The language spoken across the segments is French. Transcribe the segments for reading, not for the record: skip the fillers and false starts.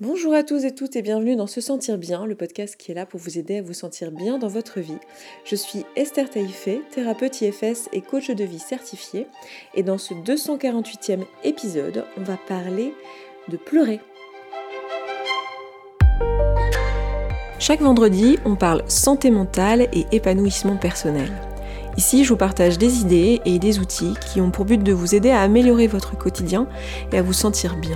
Bonjour à tous et toutes et bienvenue dans Se Sentir Bien, le podcast qui est là pour vous aider à vous sentir bien dans votre vie. Je suis Esther Taïfé, thérapeute IFS et coach de vie certifiée. Et dans ce 248e épisode, on va parler de pleurer. Chaque vendredi, on parle santé mentale et épanouissement personnel. Ici, je vous partage des idées et des outils qui ont pour but de vous aider à améliorer votre quotidien et à vous sentir bien.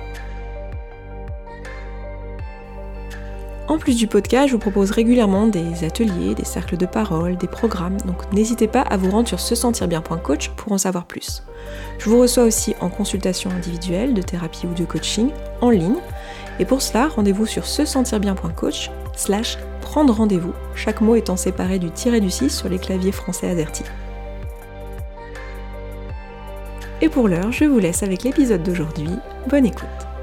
En plus du podcast, je vous propose régulièrement des ateliers, des cercles de parole, des programmes, donc n'hésitez pas à vous rendre sur sesentirbien.coach pour en savoir plus. Je vous reçois aussi en consultation individuelle, de thérapie ou de coaching, en ligne, et pour cela, rendez-vous sur sesentirbien.coach/prendre rendez-vous, chaque mot étant séparé du tiret du 6 sur les claviers français AZERTY. Et pour l'heure, je vous laisse avec l'épisode d'aujourd'hui. Bonne écoute.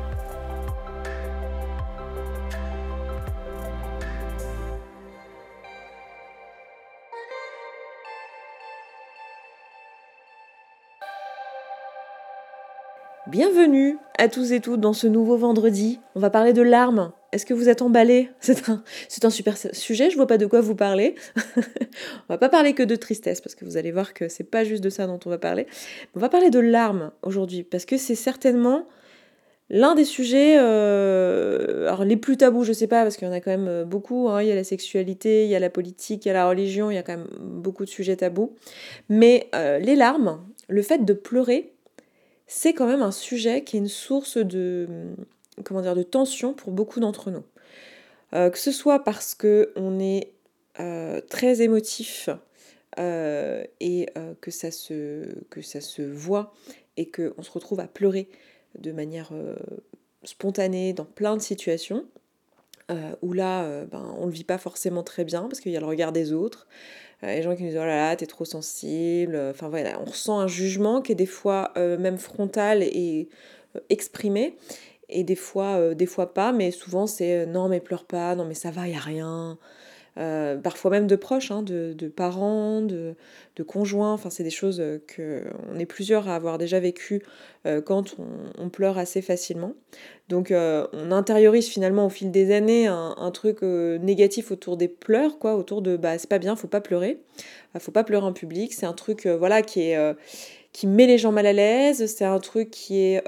Bienvenue à tous et toutes dans ce nouveau vendredi. On va parler de larmes. Est-ce que vous êtes emballés ? C'est un super sujet, je vois pas de quoi vous parler. On va pas parler que de tristesse parce que vous allez voir que c'est pas juste de ça dont on va parler. On va parler de larmes aujourd'hui parce que c'est certainement l'un des sujets alors les plus tabous, je sais pas, parce qu'il y en a quand même beaucoup, hein. Il y a la sexualité, il y a la politique, il y a la religion, il y a quand même beaucoup de sujets tabous. Mais les larmes, le fait de pleurer, c'est quand même un sujet qui est une source de tension pour beaucoup d'entre nous. Que ce soit parce qu'on est très émotif et que ça se voit et qu'on se retrouve à pleurer de manière spontanée dans plein de situations, où là, on le vit pas forcément très bien parce qu'il y a le regard des autres. Les gens qui nous disent « Oh là là, t'es trop sensible ». Enfin voilà, on ressent un jugement qui est des fois même frontal et exprimé. Et des fois pas, mais souvent c'est non mais pleure pas, non mais ça va, y a rien. Parfois même de proches, hein, de parents, de conjoints. Enfin, c'est des choses qu'on est plusieurs à avoir déjà vécues quand on pleure assez facilement. Donc on intériorise finalement au fil des années un truc négatif autour des pleurs, quoi, autour de c'est pas bien, faut pas pleurer. Faut pas pleurer en public. C'est un truc voilà qui met les gens mal à l'aise. C'est un truc qui est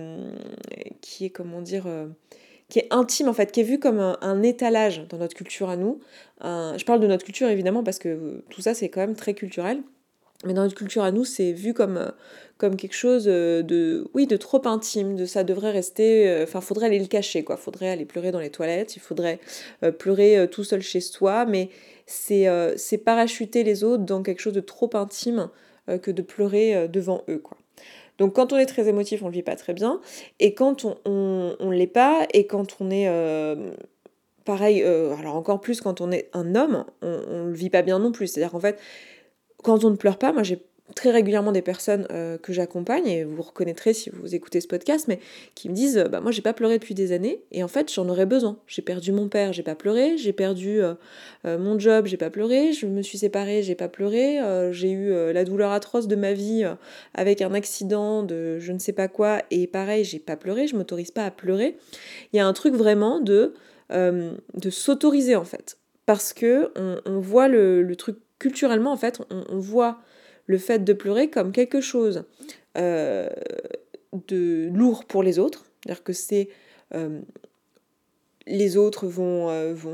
comment dire qui est intime en fait, qui est vu comme un étalage dans notre culture à nous. Je parle de notre culture évidemment parce que tout ça c'est quand même très culturel, mais dans notre culture à nous c'est vu comme quelque chose de trop intime, de ça devrait rester, faudrait aller le cacher quoi, faudrait aller pleurer dans les toilettes, il faudrait pleurer tout seul chez soi, mais c'est parachuter les autres dans quelque chose de trop intime que de pleurer devant eux quoi. Donc quand on est très émotif, on le vit pas très bien. Et quand on l'est pas, et quand on est pareil, alors encore plus quand on est un homme, on le vit pas bien non plus. C'est-à-dire qu'en fait, quand on ne pleure pas, moi j'ai très régulièrement des personnes que j'accompagne, et vous reconnaîtrez si vous écoutez ce podcast, mais qui me disent moi j'ai pas pleuré depuis des années, et en fait j'en aurais besoin. J'ai perdu mon père, j'ai pas pleuré, j'ai perdu mon job, j'ai pas pleuré, je me suis séparée, j'ai pas pleuré, j'ai eu la douleur atroce de ma vie avec un accident de je ne sais pas quoi, et pareil j'ai pas pleuré, je m'autorise pas à pleurer. Il y a un truc vraiment de s'autoriser en fait, parce que on voit le truc culturellement en fait, on voit le fait de pleurer comme quelque chose de lourd pour les autres, c'est-à-dire que c'est les autres vont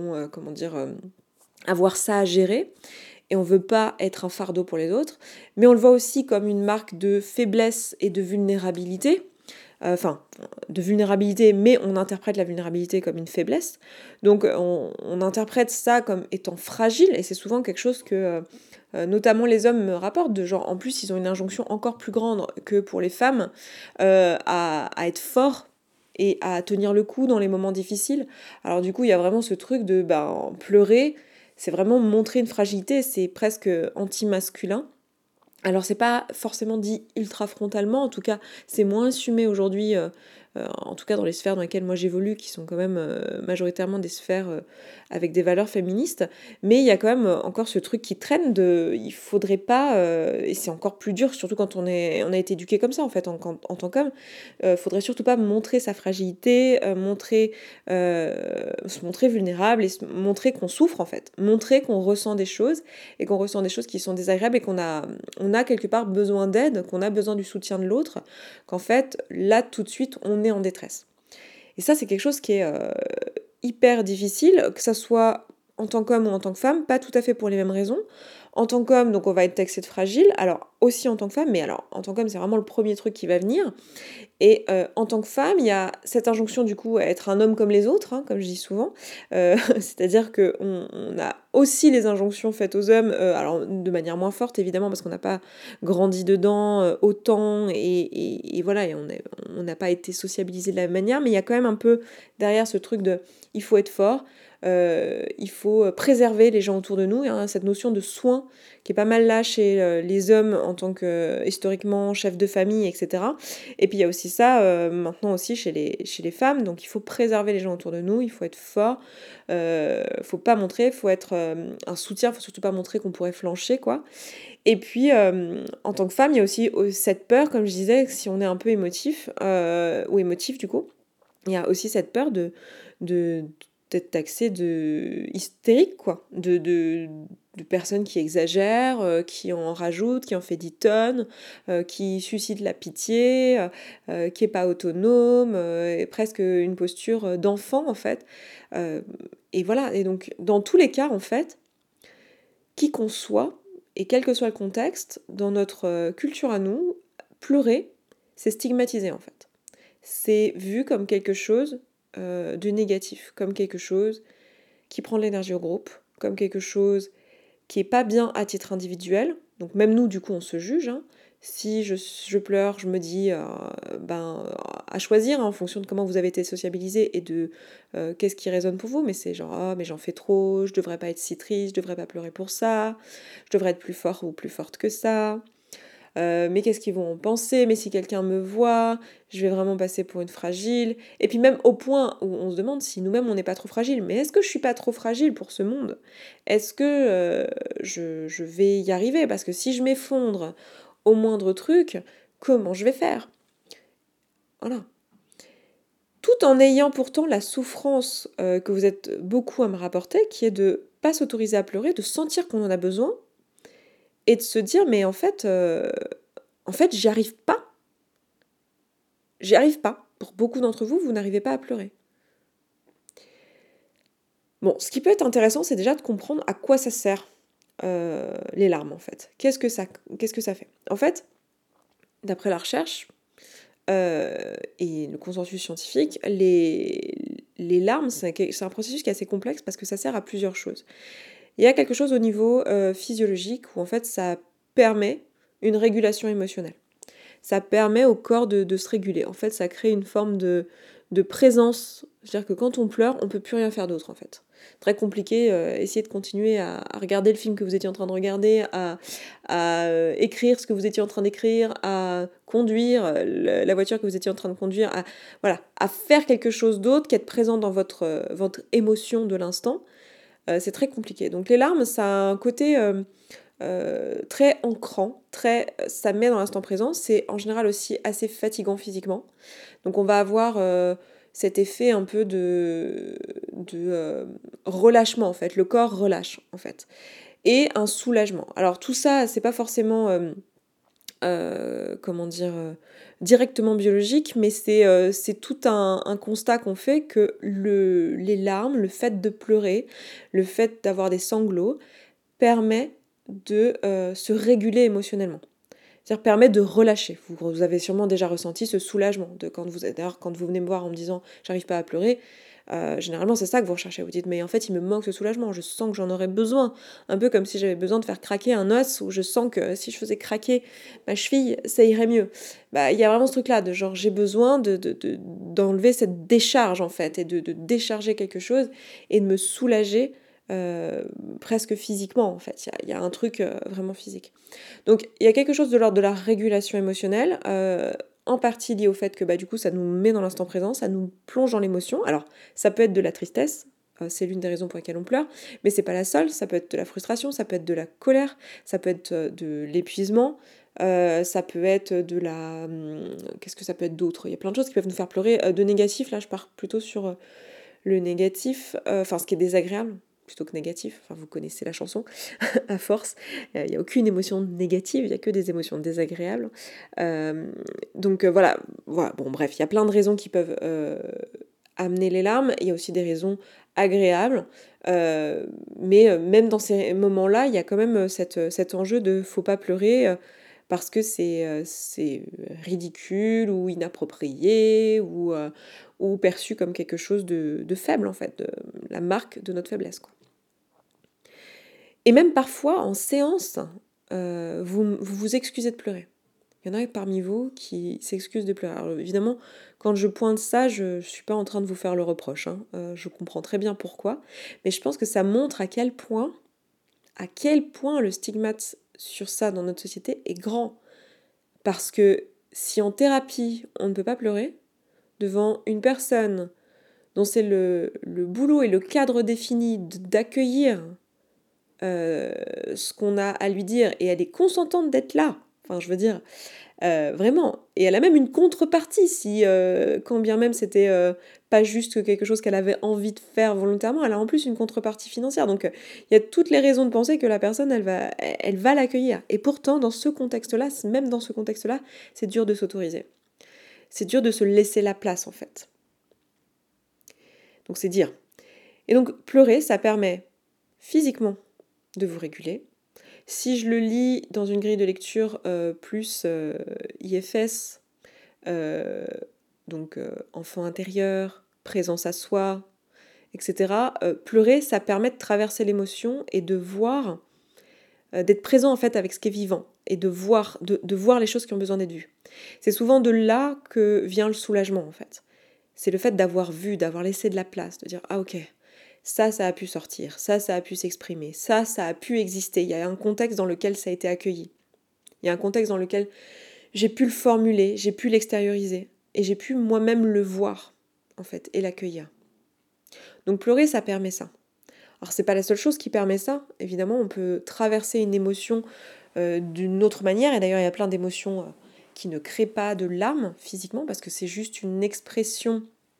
avoir ça à gérer, et on veut pas être un fardeau pour les autres, mais on le voit aussi comme une marque de faiblesse et de vulnérabilité. De vulnérabilité, mais on interprète la vulnérabilité comme une faiblesse. Donc on interprète ça comme étant fragile, et c'est souvent quelque chose que notamment les hommes me rapportent, de genre, en plus ils ont une injonction encore plus grande que pour les femmes à être forts et à tenir le coup dans les moments difficiles. Alors du coup il y a vraiment ce truc de pleurer, c'est vraiment montrer une fragilité, c'est presque anti-masculin. Alors c'est pas forcément dit ultra frontalement, en tout cas c'est moins assumé aujourd'hui en tout cas dans les sphères dans lesquelles moi j'évolue, qui sont quand même majoritairement des sphères avec des valeurs féministes, mais il y a quand même encore ce truc qui traîne il faudrait pas, et c'est encore plus dur, surtout quand on a été éduqué comme ça en fait, en tant qu'homme, faudrait surtout pas montrer sa fragilité, se montrer vulnérable et montrer qu'on souffre en fait, montrer qu'on ressent des choses et qu'on ressent des choses qui sont désagréables et on a quelque part besoin d'aide, qu'on a besoin du soutien de l'autre, qu'en fait là tout de suite on est en détresse. Et ça c'est quelque chose qui est hyper difficile, que ça soit en tant qu'homme ou en tant que femme, pas tout à fait pour les mêmes raisons. En tant qu'homme, donc on va être taxé de fragile, alors aussi en tant que femme, mais alors en tant qu'homme c'est vraiment le premier truc qui va venir. Et en tant que femme, il y a cette injonction du coup à être un homme comme les autres, hein, comme je dis souvent. C'est-à-dire qu'on a aussi les injonctions faites aux hommes, alors de manière moins forte évidemment parce qu'on n'a pas grandi dedans autant et voilà, et on n'a pas été sociabilisé de la même manière, mais il y a quand même un peu derrière ce truc de il faut être fort, il faut préserver les gens autour de nous, hein, cette notion de soin qui est pas mal là chez les hommes en tant que historiquement chef de famille, etc. Et puis il y a aussi ça maintenant aussi chez les femmes, donc il faut préserver les gens autour de nous, il faut être fort, faut pas montrer, faut être un soutien, faut surtout pas montrer qu'on pourrait flancher quoi. Et puis en tant que femme, il y a aussi cette peur, comme je disais, si on est un peu émotif ou émotif du coup, il y a aussi cette peur de d'être taxé de hystérique quoi, de personnes qui exagèrent, qui en rajoutent, qui en fait 10 tonnes, qui suscitent la pitié, qui est pas autonome, et presque une posture d'enfant en fait. Et voilà, et donc dans tous les cas en fait, qui qu'on soit, et quel que soit le contexte, dans notre culture à nous, pleurer, c'est stigmatisé en fait. C'est vu comme quelque chose de négatif, comme quelque chose qui prend de l'énergie au groupe, comme quelque chose qui est pas bien à titre individuel. Donc même nous, du coup, on se juge. Hein. Si je pleure, je me dis, à choisir hein, en fonction de comment vous avez été sociabilisé et de qu'est-ce qui résonne pour vous. Mais c'est genre, oh, mais j'en fais trop, je devrais pas être si triste, je devrais pas pleurer pour ça, je devrais être plus fort ou plus forte que ça. Mais qu'est-ce qu'ils vont en penser? Mais si quelqu'un me voit, je vais vraiment passer pour une fragile. Et puis même au point où on se demande si nous-mêmes on n'est pas trop fragile. Mais est-ce que je suis pas trop fragile pour ce monde? Est-ce que je vais y arriver? Parce que si je m'effondre au moindre truc, comment je vais faire? Voilà. Tout en ayant pourtant la souffrance que vous êtes beaucoup à me rapporter, qui est de pas s'autoriser à pleurer, de sentir qu'on en a besoin, et de se dire mais en fait j'y arrive pas. J'y arrive pas. Pour beaucoup d'entre vous, vous n'arrivez pas à pleurer. Bon, ce qui peut être intéressant, c'est déjà de comprendre à quoi ça sert les larmes en fait. Qu'est-ce que ça fait? En fait, d'après la recherche et le consensus scientifique, les larmes, c'est un processus qui est assez complexe parce que ça sert à plusieurs choses. Il y a quelque chose au niveau physiologique où en fait ça permet une régulation émotionnelle. Ça permet au corps de se réguler. En fait, ça crée une forme de présence. C'est-à-dire que quand on pleure, on peut plus rien faire d'autre en fait. Très compliqué, essayer de continuer à regarder le film que vous étiez en train de regarder, à écrire ce que vous étiez en train d'écrire, à conduire la voiture que vous étiez en train de conduire, à faire quelque chose d'autre qu'être présent dans votre émotion de l'instant. C'est très compliqué. Donc les larmes, ça a un côté très ancrant, ça met dans l'instant présent. C'est en général aussi assez fatigant physiquement. Donc on va avoir cet effet un peu de relâchement en fait. Le corps relâche en fait. Et un soulagement. Alors tout ça, c'est pas forcément directement biologique, mais c'est tout un constat qu'on fait que les larmes, le fait de pleurer, le fait d'avoir des sanglots, permet de se réguler émotionnellement. C'est-à-dire permet de relâcher. Vous avez sûrement déjà ressenti ce soulagement de quand vous venez me voir en me disant j'arrive pas à pleurer. Généralement c'est ça que vous recherchez. Vous dites mais en fait il me manque ce soulagement, je sens que j'en aurais besoin. Un peu comme si j'avais besoin de faire craquer un os ou je sens que si je faisais craquer ma cheville ça irait mieux. Il y a vraiment ce truc là de genre j'ai besoin d'enlever cette décharge en fait et de décharger quelque chose et de me soulager presque physiquement en fait. Il y a un truc vraiment physique. Donc il y a quelque chose de l'ordre de la régulation émotionnelle. en partie lié au fait que du coup ça nous met dans l'instant présent, ça nous plonge dans l'émotion. Alors ça peut être de la tristesse, c'est l'une des raisons pour lesquelles on pleure, mais c'est pas la seule, ça peut être de la frustration, ça peut être de la colère, ça peut être de l'épuisement, ça peut être de la... qu'est-ce que ça peut être d'autre? Il y a plein de choses qui peuvent nous faire pleurer. De négatif, là je pars plutôt sur le négatif, enfin ce qui est désagréable, plutôt que négatif, enfin vous connaissez la chanson, à force, il n'y a aucune émotion négative, il n'y a que des émotions désagréables. Donc voilà, bon bref, il y a plein de raisons qui peuvent amener les larmes, il y a aussi des raisons agréables, mais même dans ces moments-là, il y a quand même cet enjeu de faut pas pleurer parce que c'est ridicule ou inapproprié ou perçu comme quelque chose de faible en fait, la marque de notre faiblesse, quoi. Et même parfois en séance, vous vous excusez de pleurer. Il y en a parmi vous qui s'excusent de pleurer. Alors évidemment, quand je pointe ça, je ne suis pas en train de vous faire le reproche, hein. Je comprends très bien pourquoi. Mais je pense que ça montre à quel point le stigmate sur ça dans notre société est grand. Parce que si en thérapie, on ne peut pas pleurer, devant une personne dont c'est le boulot et le cadre défini d'accueillir ce qu'on a à lui dire, et elle est consentante d'être là, enfin je veux dire, vraiment. Et elle a même une contrepartie, si quand bien même c'était pas juste quelque chose qu'elle avait envie de faire volontairement, elle a en plus une contrepartie financière. Donc il y a toutes les raisons de penser que la personne, elle va l'accueillir. Et pourtant, dans ce contexte-là, même dans ce contexte-là, c'est dur de s'autoriser. C'est dur de se laisser la place, en fait. Donc c'est dire. Et donc pleurer, ça permet physiquement de vous réguler. Si je le lis dans une grille de lecture plus IFS, donc enfant intérieur, présence à soi, etc., pleurer, ça permet de traverser l'émotion et de voir, d'être présent en fait avec ce qui est vivant et de voir les choses qui ont besoin d'être vues. C'est souvent de là que vient le soulagement en fait. C'est le fait d'avoir vu, d'avoir laissé de la place, de dire ah ok, ça a pu sortir, ça a pu s'exprimer, ça a pu exister. Il y a un contexte dans lequel ça a été accueilli. Il y a un contexte dans lequel j'ai pu le formuler, j'ai pu l'extérioriser et j'ai pu moi-même le voir en fait et l'accueillir. Donc pleurer, ça permet ça. Alors c'est pas la seule chose qui permet ça. Évidemment, on peut traverser une émotion d'une autre manière et d'ailleurs il y a plein d'émotions qui ne créent pas de larmes physiquement parce que c'est juste une expression,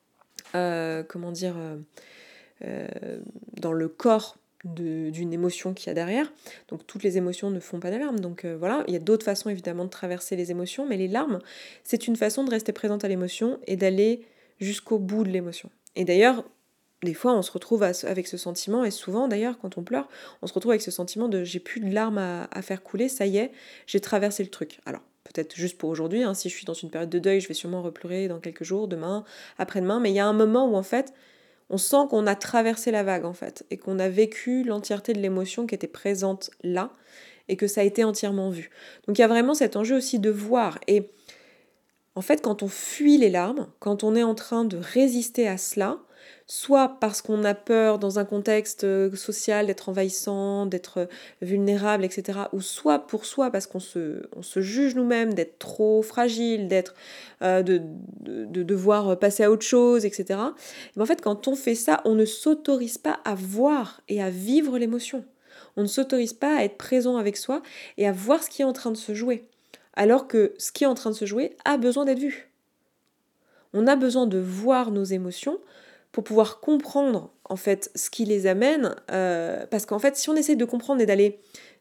dans le corps d'une émotion qu'il y a derrière. Donc toutes les émotions ne font pas de larmes. Donc voilà, il y a d'autres façons évidemment de traverser les émotions, mais les larmes, c'est une façon de rester présente à l'émotion et d'aller jusqu'au bout de l'émotion. Et d'ailleurs, des fois on se retrouve avec ce sentiment, et souvent d'ailleurs quand on pleure, on se retrouve avec ce sentiment de j'ai plus de larmes à faire couler, ça y est, j'ai traversé le truc. Alors peut-être juste pour aujourd'hui, hein, si je suis dans une période de deuil, je vais sûrement repleurer dans quelques jours, demain, après-demain, mais il y a un moment où en fait, on sent qu'on a traversé la vague en fait, et qu'on a vécu l'entièreté de l'émotion qui était présente là, et que ça a été entièrement vu. Donc il y a vraiment cet enjeu aussi de voir. Et en fait, quand on fuit les larmes, quand on est en train de résister à cela, soit parce qu'on a peur dans un contexte social d'être envahissant, d'être vulnérable, etc., ou soit pour soi parce qu'on se juge nous-mêmes d'être trop fragile, de devoir passer à autre chose, etc. Mais en fait, quand on fait ça, on ne s'autorise pas à voir et à vivre l'émotion. On ne s'autorise pas à être présent avec soi et à voir ce qui est en train de se jouer. Alors que ce qui est en train de se jouer a besoin d'être vu. On a besoin de voir nos émotions pour pouvoir comprendre en fait ce qui les amène, parce qu'en fait si on essaie de comprendre et d'aller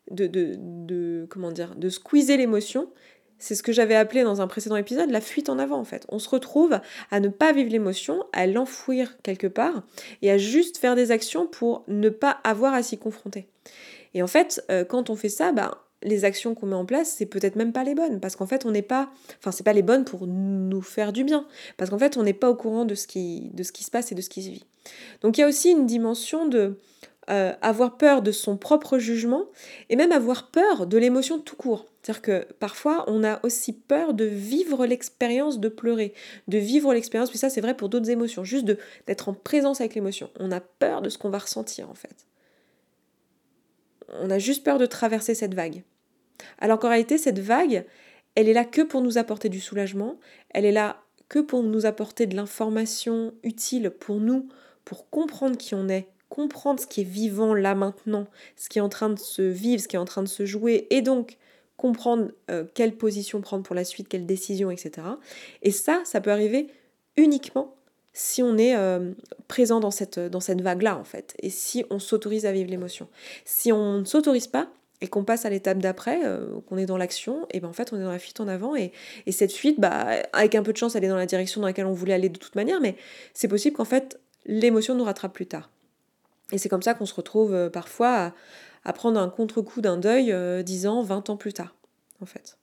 de squeezer l'émotion, c'est ce que j'avais appelé dans un précédent épisode la fuite en avant en fait. On se retrouve à ne pas vivre l'émotion, à l'enfouir quelque part et à juste faire des actions pour ne pas avoir à s'y confronter. Et en fait, quand on fait ça, les actions qu'on met en place, c'est peut-être même pas les bonnes, parce qu'en fait, c'est pas les bonnes pour nous faire du bien, parce qu'en fait, on n'est pas au courant de ce qui se passe et de ce qui se vit. Donc il y a aussi une dimension de avoir peur de son propre jugement, et même avoir peur de l'émotion tout court. C'est-à-dire que parfois, on a aussi peur de vivre l'expérience de pleurer, de vivre l'expérience, puis ça c'est vrai pour d'autres émotions, juste d'être en présence avec l'émotion. On a peur de ce qu'on va ressentir en fait. On a juste peur de traverser cette vague. Alors qu'en réalité, cette vague, elle est là que pour nous apporter du soulagement, elle est là que pour nous apporter de l'information utile pour nous, pour comprendre qui on est, comprendre ce qui est vivant là maintenant, ce qui est en train de se vivre, ce qui est en train de se jouer, et donc comprendre quelle position prendre pour la suite, quelle décision, etc. Et ça peut arriver uniquement si on est présent dans cette vague-là, en fait, et si on s'autorise à vivre l'émotion. Si on ne s'autorise pas, et qu'on passe à l'étape d'après, qu'on est dans l'action, et ben en fait on est dans la fuite en avant, et cette fuite, avec un peu de chance, elle est dans la direction dans laquelle on voulait aller de toute manière, mais c'est possible qu'en fait l'émotion nous rattrape plus tard. Et c'est comme ça qu'on se retrouve parfois à prendre un contre-coup d'un deuil 10 ans, 20 ans plus tard, en fait.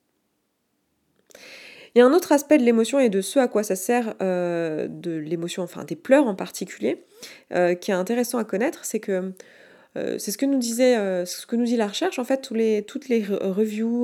Il y a un autre aspect de l'émotion et de ce à quoi ça sert, de l'émotion, enfin des pleurs en particulier, qui est intéressant à connaître, c'est que c'est ce que nous dit la recherche, en fait, toutes les reviews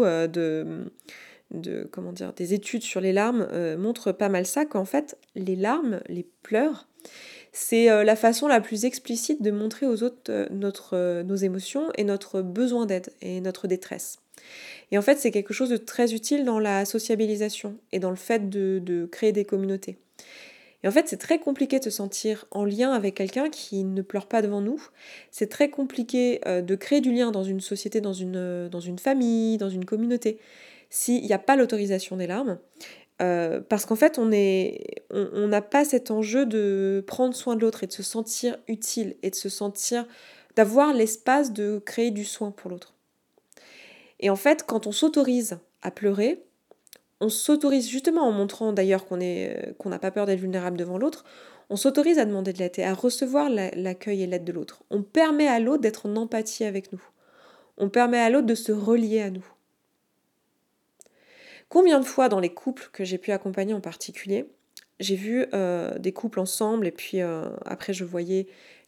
des études sur les larmes montrent pas mal ça, qu'en fait, les larmes, les pleurs, c'est la façon la plus explicite de montrer aux autres nos émotions et notre besoin d'aide et notre détresse. Et en fait, c'est quelque chose de très utile dans la sociabilisation et dans le fait de créer des communautés. Et en fait, c'est très compliqué de se sentir en lien avec quelqu'un qui ne pleure pas devant nous. C'est très compliqué de créer du lien dans une société, dans une famille, dans une communauté, s'il n'y a pas l'autorisation des larmes. Parce qu'en fait, on n'a pas cet enjeu de prendre soin de l'autre et de se sentir utile et d'avoir l'espace de créer du soin pour l'autre. Et en fait, quand on s'autorise à pleurer, on s'autorise justement en montrant d'ailleurs qu'on n'a pas peur d'être vulnérable devant l'autre, on s'autorise à demander de l'aide et à recevoir l'accueil et l'aide de l'autre. On permet à l'autre d'être en empathie avec nous. On permet à l'autre de se relier à nous. Combien de fois dans les couples que j'ai pu accompagner en particulier, j'ai vu des couples ensemble et puis après je voyais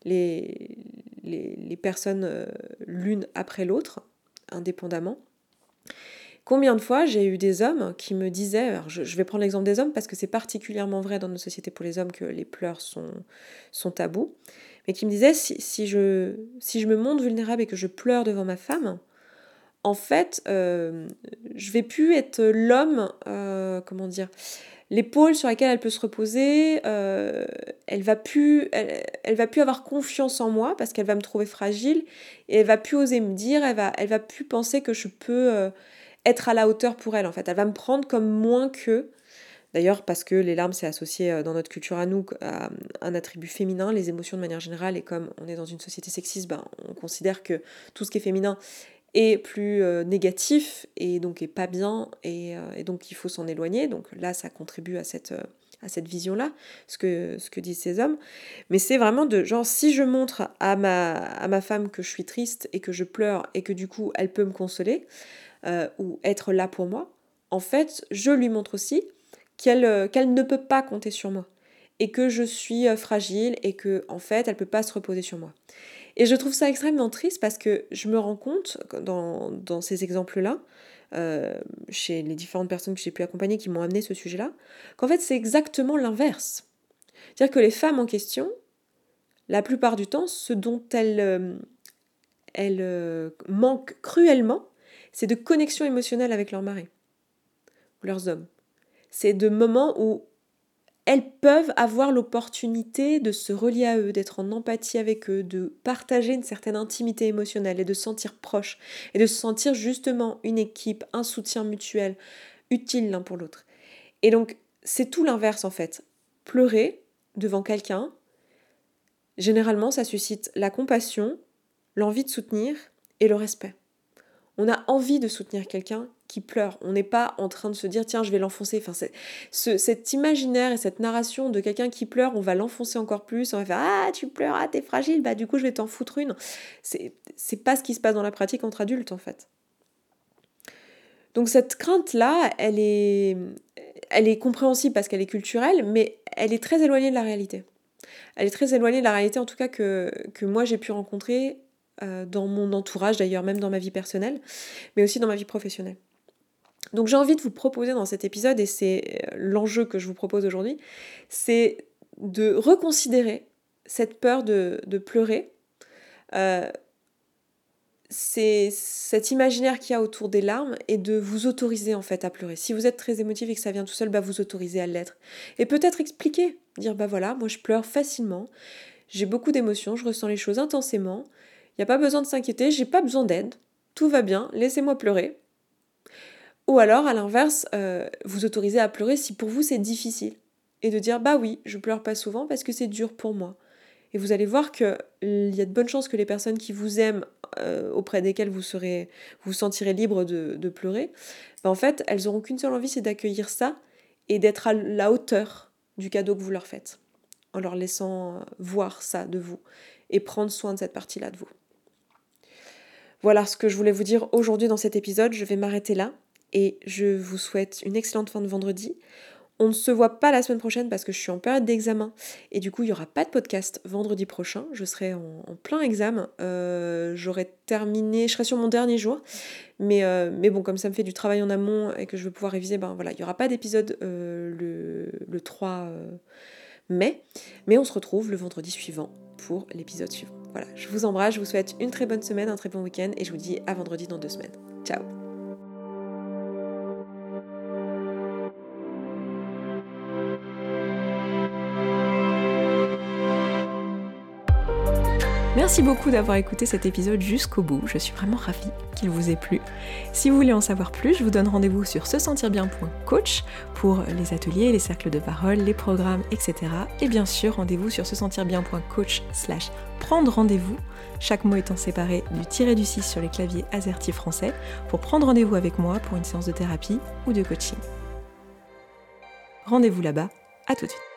les personnes l'une après l'autre, indépendamment. Combien de fois j'ai eu des hommes qui me disaient, alors je vais prendre l'exemple des hommes parce que c'est particulièrement vrai dans nos sociétés pour les hommes que les pleurs sont tabous, mais qui me disaient si je me montre vulnérable et que je pleure devant ma femme, en fait, je vais plus être l'homme, l'épaule sur laquelle elle peut se reposer, elle va plus avoir confiance en moi parce qu'elle va me trouver fragile et elle va plus oser me dire, elle va plus penser que je peux être à la hauteur pour elle, en fait. Elle va me prendre comme moins que. D'ailleurs, parce que les larmes, c'est associé dans notre culture à nous à un attribut féminin, les émotions de manière générale, et comme on est dans une société sexiste, on considère que tout ce qui est féminin est plus négatif et donc est pas bien et donc il faut s'en éloigner. Donc là, ça contribue à cette vision-là, ce que disent ces hommes. Mais c'est vraiment de genre, si je montre à ma femme que je suis triste et que je pleure et que du coup elle peut me consoler ou être là pour moi, en fait, je lui montre aussi qu'elle ne peut pas compter sur moi et que je suis fragile et que en fait elle peut pas se reposer sur moi. Et je trouve ça extrêmement triste parce que je me rends compte dans ces exemples-là, chez les différentes personnes que j'ai pu accompagner qui m'ont amené ce sujet-là, qu'en fait c'est exactement l'inverse. C'est-à-dire que les femmes en question, la plupart du temps, ce dont elles manquent cruellement, c'est de connexion émotionnelle avec leur mari ou leurs hommes. C'est de moments où elles peuvent avoir l'opportunité de se relier à eux, d'être en empathie avec eux, de partager une certaine intimité émotionnelle et de se sentir proches et de se sentir justement une équipe, un soutien mutuel, utile l'un pour l'autre. Et donc, c'est tout l'inverse en fait. Pleurer devant quelqu'un, généralement, ça suscite la compassion, l'envie de soutenir et le respect. On a envie de soutenir quelqu'un qui pleure. On n'est pas en train de se dire tiens, je vais l'enfoncer. Enfin, cet imaginaire et cette narration de quelqu'un qui pleure, on va l'enfoncer encore plus. On va faire ah, tu pleures, ah, t'es fragile, bah du coup je vais t'en foutre une. C'est pas ce qui se passe dans la pratique entre adultes en fait. Donc cette crainte-là, elle est compréhensible parce qu'elle est culturelle, mais elle est très éloignée de la réalité. Elle est très éloignée de la réalité en tout cas que moi j'ai pu rencontrer dans mon entourage d'ailleurs, même dans ma vie personnelle, mais aussi dans ma vie professionnelle. Donc j'ai envie de vous proposer dans cet épisode, et c'est l'enjeu que je vous propose aujourd'hui, c'est de reconsidérer cette peur de pleurer. c'est cet imaginaire qu'il y a autour des larmes et de vous autoriser en fait à pleurer. Si vous êtes très émotif et que ça vient tout seul, vous autorisez à l'être. Et peut-être expliquer, dire voilà, moi je pleure facilement, j'ai beaucoup d'émotions, je ressens les choses intensément, il n'y a pas besoin de s'inquiéter, j'ai pas besoin d'aide, tout va bien, laissez-moi pleurer. Ou alors à l'inverse, vous autorisez à pleurer si pour vous c'est difficile. Et de dire oui, je pleure pas souvent parce que c'est dur pour moi. Et vous allez voir qu'il y a de bonnes chances que les personnes qui vous aiment, auprès desquelles vous vous sentirez libre de pleurer, en fait, elles n'auront qu'une seule envie, c'est d'accueillir ça et d'être à la hauteur du cadeau que vous leur faites, en leur laissant voir ça de vous et prendre soin de cette partie-là de vous. Voilà ce que je voulais vous dire aujourd'hui dans cet épisode. Je vais m'arrêter là et je vous souhaite une excellente fin de vendredi. On ne se voit pas la semaine prochaine parce que je suis en période d'examen et du coup il n'y aura pas de podcast vendredi prochain, je serai en plein examen, j'aurai terminé, je serai sur mon dernier jour, mais bon, comme ça me fait du travail en amont et que je vais pouvoir réviser, il n'y aura pas d'épisode le 3 mai, mais on se retrouve le vendredi suivant pour l'épisode suivant. Voilà, je vous embrasse, je vous souhaite une très bonne semaine, un très bon week-end et je vous dis à vendredi dans 2 semaines. Ciao. Merci beaucoup d'avoir écouté cet épisode jusqu'au bout, je suis vraiment ravie qu'il vous ait plu. Si vous voulez en savoir plus, je vous donne rendez-vous sur sesentirbien.coach pour les ateliers, les cercles de parole, les programmes, etc. Et bien sûr, rendez-vous sur sesentirbien.coach/prendre rendez-vous, chaque mot étant séparé du tiré-du-6 sur les claviers AZERTY français, pour prendre rendez-vous avec moi pour une séance de thérapie ou de coaching. Rendez-vous là-bas, à tout de suite.